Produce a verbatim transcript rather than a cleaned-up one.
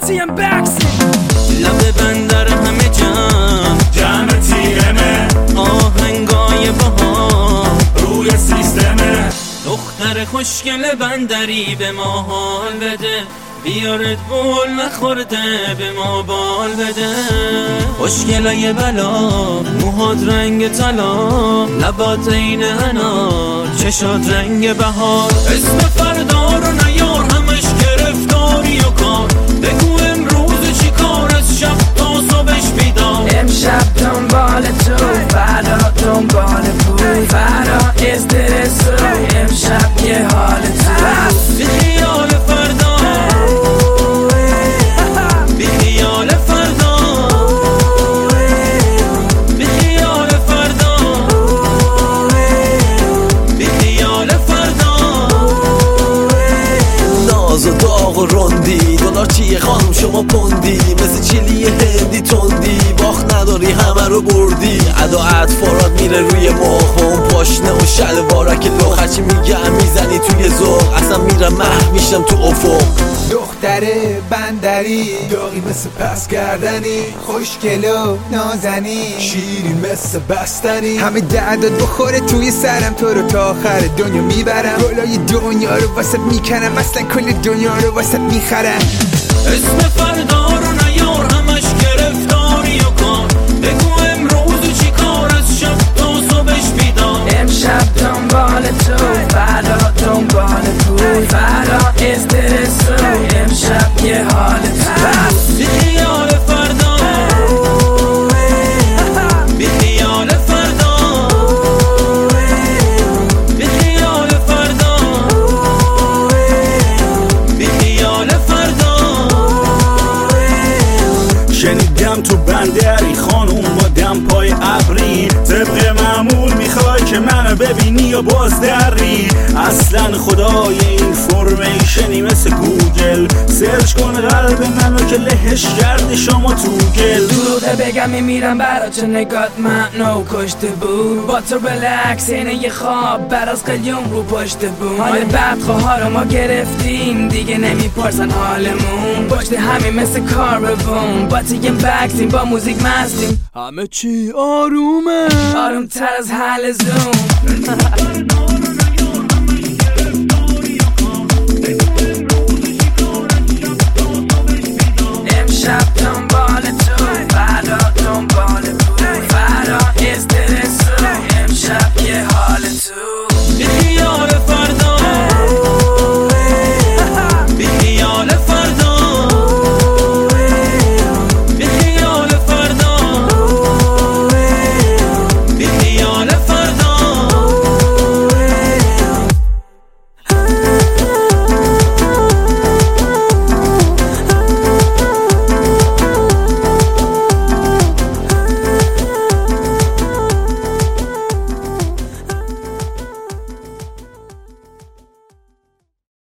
سی ام بکسی لب بندر همه جمع جمع تیرمه آهنگای بهار روی سیستمه دختر خوشگل بندری به ما حال بده بیارد بول نخورده به ما بال بده خوشگلای بلا موهات رنگ طلا لبات عین انار چشات رنگ بهار اسم فردا رو نیار همش گرفتاری و کار بگو امروز چی کار از شب تا صبحش بیدار امشب دنبال تو فردا دنبال پول فردا استرسو امشب یه حال تو بی خیال فردا بی خیال فردا بی خیال فردا بی خیال فردا ناز و داغ و رندی دلار چیه خانم شما پوندی مثل چیلی هندی تندی باخت نداری همه رو بردی ادا اطفارات میره روی مخ اون پاشنه و شلوارا که لخ هرچی میگم میزنی توی ذوق اصلا میرم محو میشم تو افق دختره بندری داغی مثل پس کردنی خوشگل و نازنی شیرین مثل بستنی همه درداد بخوره توی سرم تو رو تا آخر دنیا میبرم گلای دنیا رو واسط میکنم اصلا کل دنیا رو واسط میخرم اسم فردا رو نیار همش گرفتاری و کار بگو امروز چی کار از شب تا صبحش بیدار امشب دنبال تو فردا دنبال پول فردا استرسو امشب یه حال تو بی خیال فردا بی خیال فردا بی خیال فردا بی خیال فردا شنیدم تو بندری خانوم با دم پای ابری طبق معمول میخوای که منو ببینی یا باز دری اصلا خدای این فرمیشنی مثل گوگل سرچ کن قلب منو که لهش کرده شما تو گل دروغه بگم میمیرم برا چه نگات منو کشته بود با تو بلکس اینه یه خواب براز قلیون رو پشت بود حال بدخواه رو ما گرفتیم دیگه نمیپرسن حالمون پشت همین مثل کار ببون با تیم بکسیم با موزیک مستیم همه چی آرومه آروم تر از حل زوم